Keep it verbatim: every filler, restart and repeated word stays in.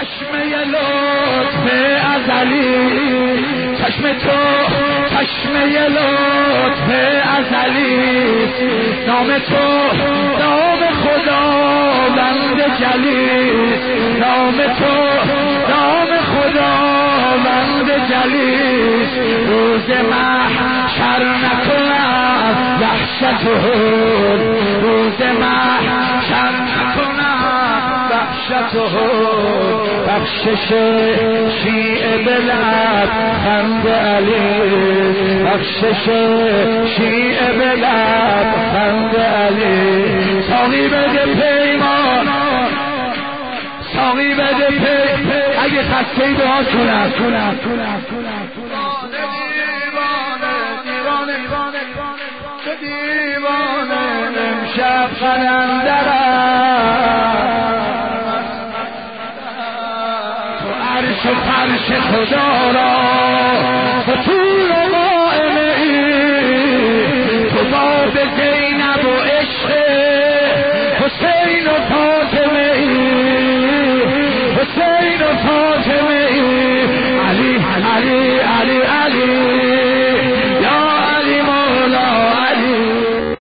چشمه لطف ازلی، چشم تو چشمه لطف ازلی، نام تو نام خداوند جلیل، نام تو نام خداوند جلیل. روز محشر نکنم وحشت و هول، روز محشر نکنم وحشت و هول. بخشش شیعه به لب خند علی، بخشش شیعه به لب خند علی. ساقی بده پیمان، ساقی بده پی، اگه خسته‌ای دعا کنم کنم کنم دیوانه چه دیوانه امشب قلندرم، تو عرش و فرش خدا را تو